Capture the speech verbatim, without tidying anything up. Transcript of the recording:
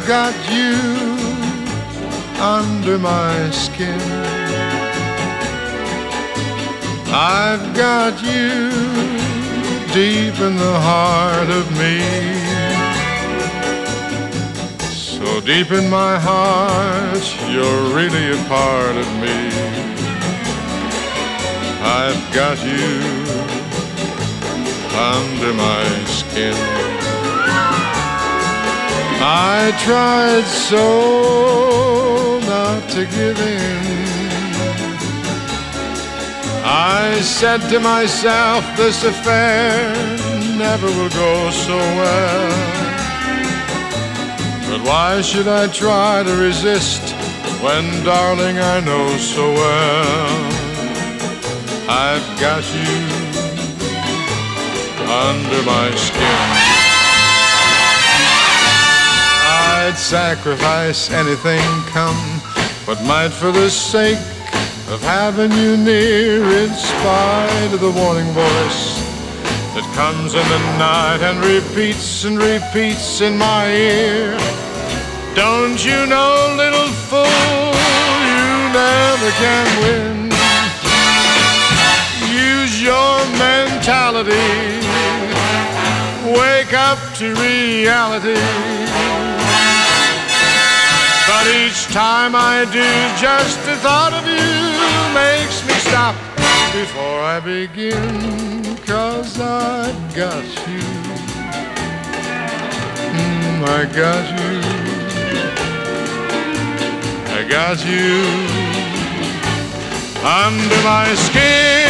got you under my skin. I've got you deep in the heart of me. So deep in my heart, you're really a part of me. I've got you under my skin. I tried so not to give in. I said to myself, this affair never will go so well. But why should I try to resist when, darling, I know so well I've got you under my skin. I'd sacrifice anything come what might for the sake of having you near, in spite of the warning voice that comes in the night and repeats and repeats in my ear. Don't you know, little fool, you never can win. Use your mentality, wake up to reality. But each time I do, just the thought of you makes me stop before I begin. 'Cause I've got you, mm, I got you, I got you under my skin.